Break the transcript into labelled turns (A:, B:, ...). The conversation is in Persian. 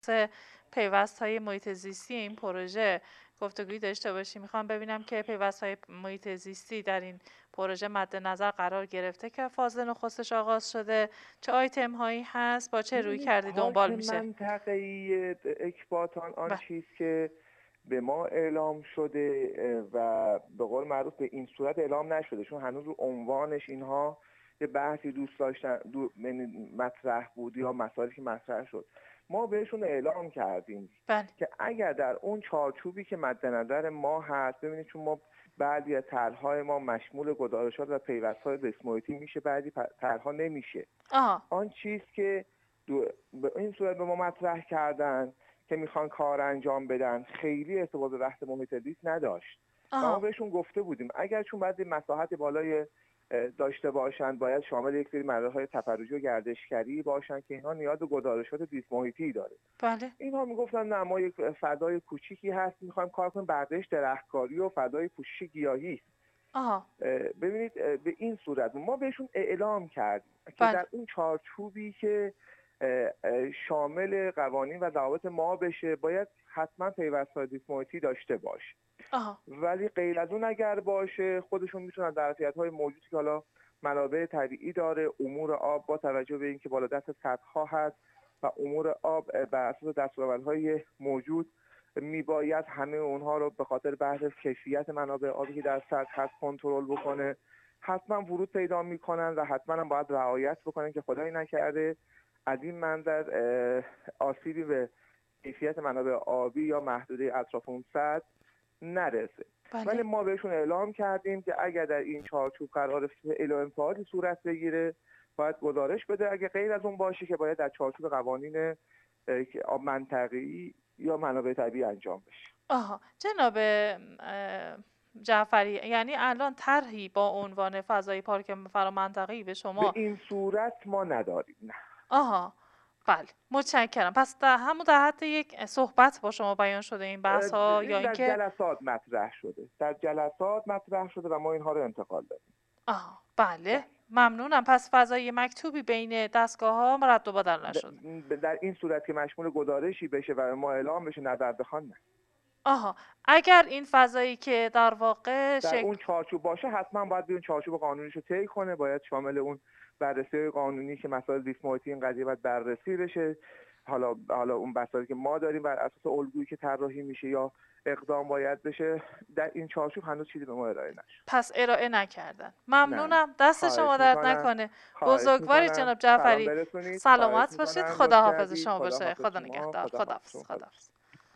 A: پیوست‌های محیط زیستی این پروژه گفتگویی داشته باشیم. میخوام ببینم که پیوست‌های محیط زیستی در این پروژه مد نظر قرار گرفته که فاز نخستش آغاز شده، چه آیتم هایی هست، با چه روی کردی دنبال میشه؟
B: منطقه‌ای اکباتان آن
A: بله.
B: چیز که به ما اعلام شده و به قول معروف به این صورت اعلام نشده، چون هنوز رو عنوانش اینها یه بحثی دوست داشتن مطرح بود یا مسائلی که مطرح شد. ما بهشون اعلام کردیم
A: بله.
B: که اگر در اون چارچوبی که مد نظر ما هست، ببینید چون ما بعضی از طرح‌های ما مشمول گزارشات و پیوست‌های زیست محیطی میشه، بعضی طرح‌ها نمیشه. آن چیز که به این صورت به ما مطرح کردن که میخوان کار انجام بدن خیلی ارتباط به بحث محیط زیست نداشت. ما بهشون گفته بودیم اگر چون بعضی مساحت بالای داشته باشند باید شامل یک سری مراحل تفرجی و گردشگری باشند که اینها نیاز به گزارشات زیست محیطی داره.
A: بله.
B: اینها میگفتن نه ما یک فضای کوچیکی هست میخوایم کار کنیم، برداشت درختکاری و فضای پوشش گیاهی است. ببینید به این صورت ما بهشون اعلام کردیم که در اون چارچوبی که شامل قوانین و ضوابط ما بشه باید حتما پیوست‌های زیست محیطی داشته باشه. ولی غیر از اون اگر باشه خودشون میتونن ظرفیت‌های موجودی که حالا منابع طبیعی داره، امور آب با توجه به اینکه بالا دست سدها هست و امور آب بر اساس دستاوردهای موجود میباید همه اونها رو به خاطر بحث کیفیت منابع آبی که در سطح هست کنترل بکنه، حتما ورود پیدا میکنن و حتما هم باید رعایت بکنن که خدایی نکرده از این منظر آسیبی به کیفیت منابع آبی یا محدوده اطراف اون سطح نرسه. ولی ما بهشون اعلام کردیم که اگر در این چارچوب قرار فعل و انفعالی صورت بگیره باید گزارش بده، اگه غیر از اون باشه که باید در چارچوب قوانین منطقه‌ای یا منابع طبیعی انجام بشه.
A: جناب جعفری، یعنی الان طرحی با عنوان فضای پارک فرامنطقه‌ای به شما
B: به این صورت ما نداریم، نه.
A: بله، متشکرم. پس در حد یک صحبت با شما بیان شده این بحث ها یا اینکه
B: در جلسات مطرح شده و ما اینها رو انتقال دادیم.
A: بله. ممنونم. پس فضای مکتوبی بین دستگاه ها رد و بدل نشده.
B: در این صورت که مشمول گزارشی بشه و ما اعلام بشه نظر بخوان نه.
A: اگر این فضایی که در واقع
B: در اون چارچوب باشه حتما باید بیون چارچوب قانونیش رو طی کنه، باید شامل اون بررسی قانونی که مسائل زیست محیطی این قضیه باید بررسی بشه. حالا اون بحثایی که ما داریم بر اساس الگویی که طراحی میشه یا اقدام باید بشه در این چارچوب هنوز چیزی به ما ارائه نشد.
A: پس ارائه نکردن. ممنونم. دست شما درد نکنه. بزرگواری جناب جعفری. سلامت باشید. خداحافظ شما باشه. خدا نگهدار. خداحافظ.